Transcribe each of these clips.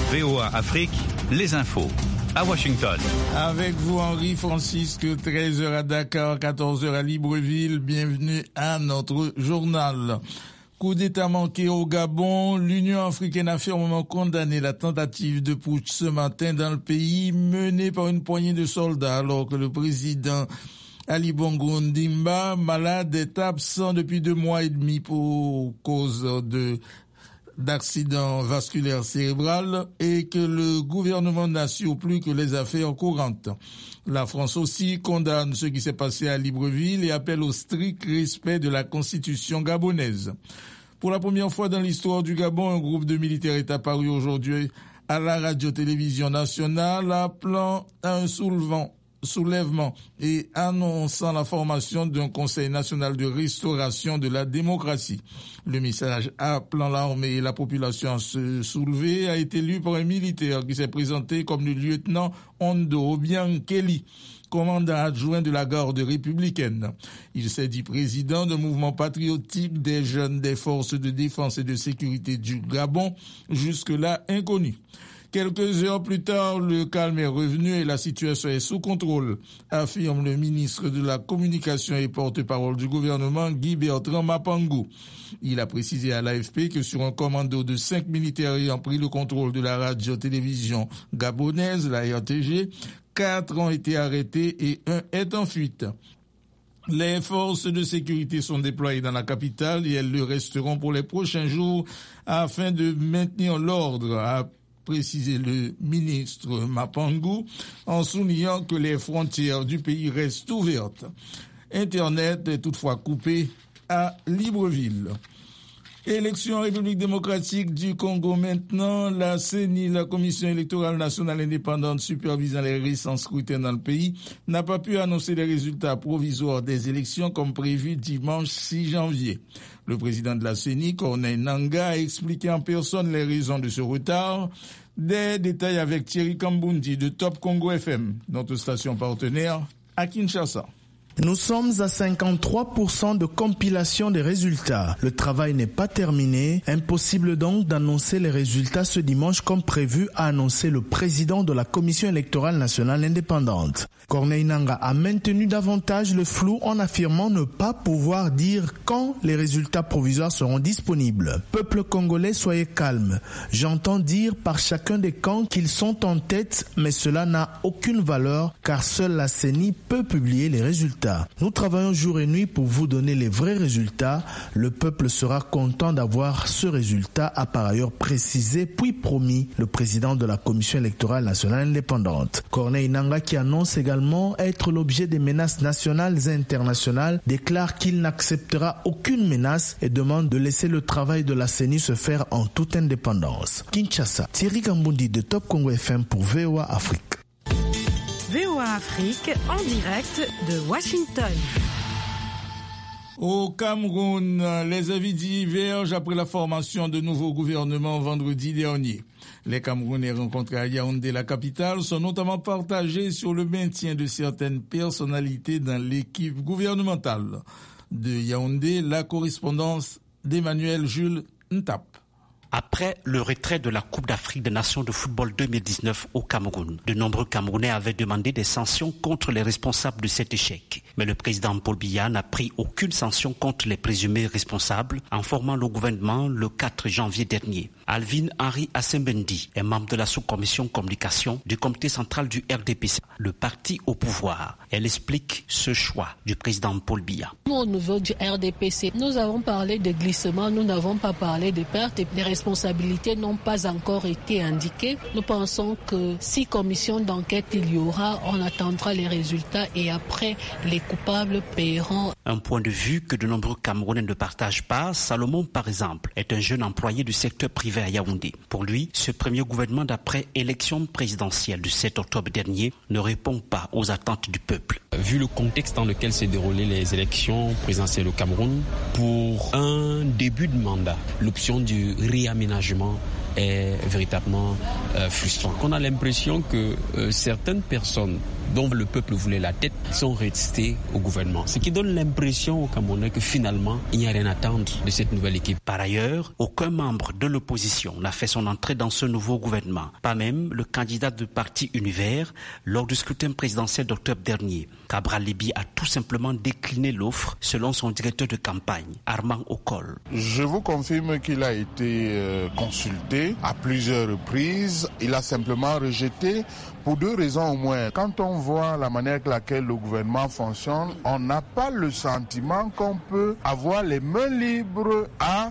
VOA Afrique, les infos. À Washington. Avec vous, Henri Francisque, 13h à Dakar, 14h à Libreville. Bienvenue à notre journal. Coup d'État manqué au Gabon, l'Union africaine a fermement condamné la tentative de putsch ce matin dans le pays menée par une poignée de soldats alors que le président Ali Bongo Ondimba, malade, est absent depuis 2 mois et demi pour cause d'accident vasculaire cérébral et que le gouvernement n'assure plus que les affaires courantes. La France aussi condamne ce qui s'est passé à Libreville et appelle au strict respect de la constitution gabonaise. Pour la première fois dans l'histoire du Gabon, un groupe de militaires est apparu aujourd'hui à la radio-télévision nationale appelant à un soulèvement et annonçant la formation d'un Conseil national de restauration de la démocratie. Le message appelant l'armée et la population à se soulever a été lu par un militaire qui s'est présenté comme le lieutenant Ondo Obiang-Kelly, commandant adjoint de la garde républicaine. Il s'est dit président d'un mouvement patriotique des jeunes des forces de défense et de sécurité du Gabon, jusque-là inconnu. Quelques heures plus tard, le calme est revenu et la situation est sous contrôle, affirme le ministre de la Communication et porte-parole du gouvernement, Guy Bertrand Mapangou. Il a précisé à l'AFP que sur un commando de 5 militaires ayant pris le contrôle de la radio-télévision gabonaise, la RTG, 4 ont été arrêtés et 1 est en fuite. Les forces de sécurité sont déployées dans la capitale et elles le resteront pour les prochains jours afin de maintenir l'ordre, a précisé le ministre Mapangou, en soulignant que les frontières du pays restent ouvertes. Internet est toutefois coupé à Libreville. Élection en République démocratique du Congo maintenant. La CENI, la Commission électorale nationale indépendante supervisant les récents scrutins dans le pays, n'a pas pu annoncer les résultats provisoires des élections comme prévu dimanche 6 janvier. Le président de la CENI, Corneille Nangaa, a expliqué en personne les raisons de ce retard. Des détails avec Thierry Kambundi de Top Congo FM, notre station partenaire à Kinshasa. Nous sommes à 53% de compilation des résultats. Le travail n'est pas terminé. Impossible donc d'annoncer les résultats ce dimanche comme prévu, a annoncé le président de la Commission électorale nationale indépendante. Corneille Nangaa a maintenu davantage le flou en affirmant ne pas pouvoir dire quand les résultats provisoires seront disponibles. Peuple congolais, soyez calme. J'entends dire par chacun des camps qu'ils sont en tête, mais cela n'a aucune valeur car seule la CENI peut publier les résultats. Nous travaillons jour et nuit pour vous donner les vrais résultats. Le peuple sera content d'avoir ce résultat, a par ailleurs précisé puis promis le président de la Commission électorale nationale indépendante. Corneille Nangaa, qui annonce également être l'objet des menaces nationales et internationales, déclare qu'il n'acceptera aucune menace et demande de laisser le travail de la CENI se faire en toute indépendance. Kinshasa, Thierry Kambundi de Top Congo FM pour VOA Afrique. VOA Afrique en direct de Washington. Au Cameroun, les avis divergent après la formation de nouveaux gouvernements vendredi dernier. Les Camerounais rencontrés à Yaoundé, la capitale, sont notamment partagés sur le maintien de certaines personnalités dans l'équipe gouvernementale. De Yaoundé, la correspondance d'Emmanuel Jules Ntap. Après le retrait de la Coupe d'Afrique des Nations de football 2019 au Cameroun, de nombreux Camerounais avaient demandé des sanctions contre les responsables de cet échec. Mais le président Paul Biya n'a pris aucune sanction contre les présumés responsables en formant le gouvernement le 4 janvier dernier. Alvin Henri Assembendi est membre de la sous-commission communication du comité central du RDPC, le parti au pouvoir. Elle explique ce choix du président Paul Biya. Nous, au niveau du RDPC, nous avons parlé de glissement, nous n'avons pas parlé de pertes. Les responsabilités n'ont pas encore été indiquées. Nous pensons que si commission d'enquête il y aura, on attendra les résultats et après les coupables paieront. Un point de vue que de nombreux Camerounais ne partagent pas. Salomon, par exemple, est un jeune employé du secteur privé à Yaoundé. Pour lui, ce premier gouvernement d'après élection présidentielle du 7 octobre dernier ne répond pas aux attentes du peuple. Vu le contexte dans lequel s'est déroulées les élections présidentielles au Cameroun, pour un début de mandat, l'option du réaménagement est véritablement frustrant. On a l'impression que certaines personnes dont le peuple voulait la tête sont restés au gouvernement. Ce qui donne l'impression aux Camerounais que finalement, il n'y a rien à attendre de cette nouvelle équipe. Par ailleurs, aucun membre de l'opposition n'a fait son entrée dans ce nouveau gouvernement. Pas même le candidat du parti Univers lors du scrutin présidentiel d'octobre dernier. Cabral Libye a tout simplement décliné l'offre selon son directeur de campagne, Armand Okol. Je vous confirme qu'il a été consulté à plusieurs reprises. Il a simplement rejeté pour deux raisons au moins. Quand on voit la manière avec laquelle le gouvernement fonctionne, on n'a pas le sentiment qu'on peut avoir les mains libres à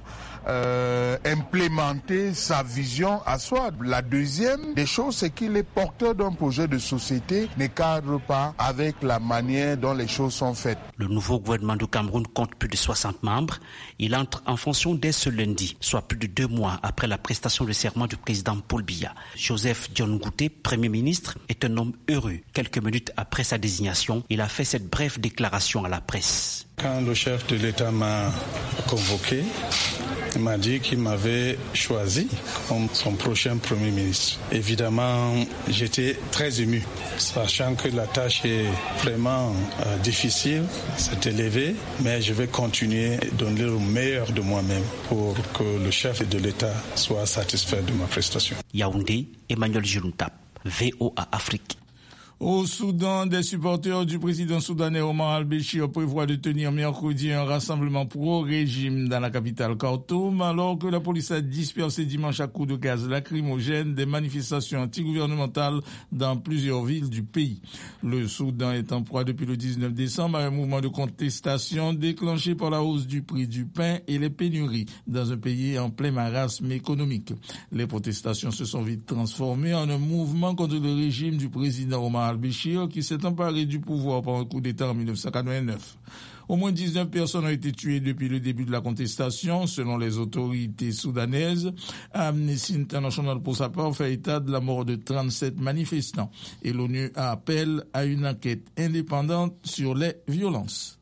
implémenter sa vision à soi. La deuxième des choses, c'est qu'il est porteur d'un projet de société, ne cadre pas avec la manière dont les choses sont faites. Le nouveau gouvernement du Cameroun compte plus de 60 membres. Il entre en fonction dès ce lundi, soit plus de 2 mois après la prestation de serment du président Paul Biya. Joseph Dion Ngouté, Premier ministre, est un homme heureux. Quelques minutes après sa désignation, il a fait cette brève déclaration à la presse. Quand le chef de l'État m'a convoqué, il m'a dit qu'il m'avait choisi comme son prochain Premier ministre. Évidemment, j'étais très ému, sachant que la tâche est vraiment difficile, c'est élevé, mais je vais continuer à donner le meilleur de moi-même pour que le chef de l'État soit satisfait de ma prestation. Yaoundé, Emmanuel Giruntap, VOA Afrique. Au Soudan, des supporters du président soudanais Omar al-Béchir prévoient de tenir mercredi un rassemblement pro-régime dans la capitale Khartoum, alors que la police a dispersé dimanche à coups de gaz lacrymogène des manifestations antigouvernementales dans plusieurs villes du pays. Le Soudan est en proie depuis le 19 décembre à un mouvement de contestation déclenché par la hausse du prix du pain et les pénuries dans un pays en plein marasme économique. Les protestations se sont vite transformées en un mouvement contre le régime du président Omar al-Béchir qui s'est emparé du pouvoir par un coup d'État en 1989. Au moins 19 personnes ont été tuées depuis le début de la contestation, selon les autorités soudanaises. Amnesty International, pour sa part, fait état de la mort de 37 manifestants. Et l'ONU appelle à une enquête indépendante sur les violences.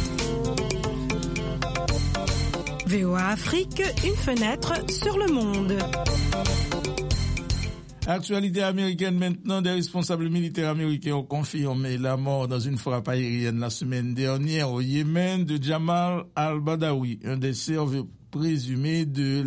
VOA Afrique, une fenêtre sur le monde. Actualité américaine maintenant, des responsables militaires américains ont confirmé la mort dans une frappe aérienne la semaine dernière au Yémen de Jamal al-Badawi, un des serveurs présumés de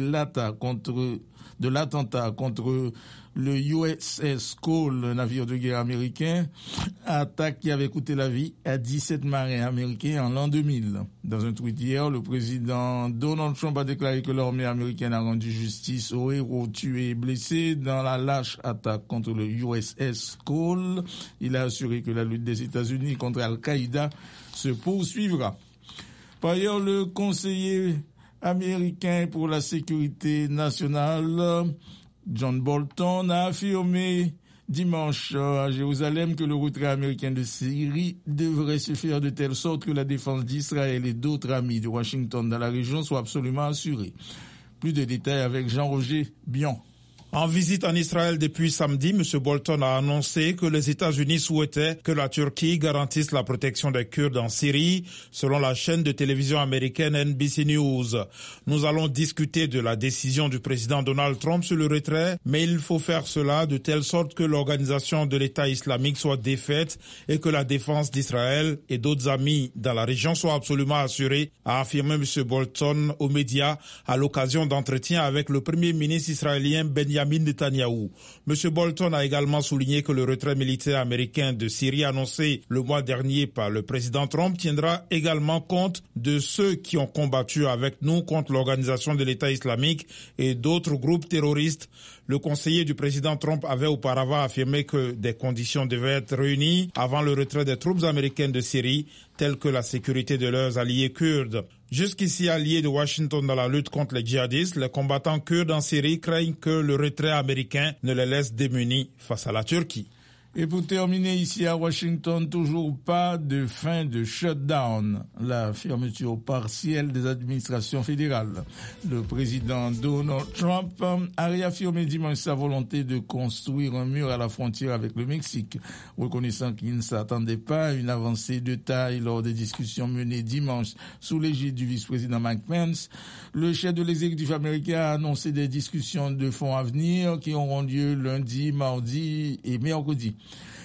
l'attentat contre le USS Cole, un navire de guerre américain, attaque qui avait coûté la vie à 17 marins américains en l'an 2000. Dans un tweet hier, le président Donald Trump a déclaré que l'armée américaine a rendu justice aux héros tués et blessés dans la lâche attaque contre le USS Cole. Il a assuré que la lutte des États-Unis contre Al-Qaïda se poursuivra. Par ailleurs, le conseiller américain pour la sécurité nationale, John Bolton, a affirmé dimanche à Jérusalem que le retrait américain de Syrie devrait se faire de telle sorte que la défense d'Israël et d'autres amis de Washington dans la région soit absolument assurée. Plus de détails avec Jean-Roger Bion. En visite en Israël depuis samedi, M. Bolton a annoncé que les États-Unis souhaitaient que la Turquie garantisse la protection des Kurdes en Syrie, selon la chaîne de télévision américaine NBC News. Nous allons discuter de la décision du président Donald Trump sur le retrait, mais il faut faire cela de telle sorte que l'organisation de l'État islamique soit défaite et que la défense d'Israël et d'autres amis dans la région soit absolument assurée, a affirmé M. Bolton aux médias à l'occasion d'entretiens avec le premier ministre israélien Benjamin Netanyahou. M. Bolton a également souligné que le retrait militaire américain de Syrie annoncé le mois dernier par le président Trump tiendra également compte de ceux qui ont combattu avec nous contre l'organisation de l'État islamique et d'autres groupes terroristes. Le conseiller du président Trump avait auparavant affirmé que des conditions devaient être réunies avant le retrait des troupes américaines de Syrie, telles que la sécurité de leurs alliés kurdes. Jusqu'ici alliés de Washington dans la lutte contre les djihadistes, les combattants kurdes en Syrie craignent que le retrait américain ne les laisse démunis face à la Turquie. Et pour terminer ici à Washington, toujours pas de fin de shutdown, la fermeture partielle des administrations fédérales. Le président Donald Trump a réaffirmé dimanche sa volonté de construire un mur à la frontière avec le Mexique, reconnaissant qu'il ne s'attendait pas à une avancée de taille lors des discussions menées dimanche sous l'égide du vice-président Mike Pence. Le chef de l'exécutif américain a annoncé des discussions de fond à venir qui auront lieu lundi, mardi et mercredi.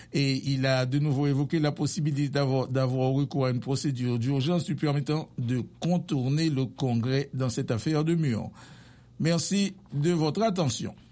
Et il a de nouveau évoqué la possibilité d'avoir recours à une procédure d'urgence lui permettant de contourner le Congrès dans cette affaire de mur. Merci de votre attention.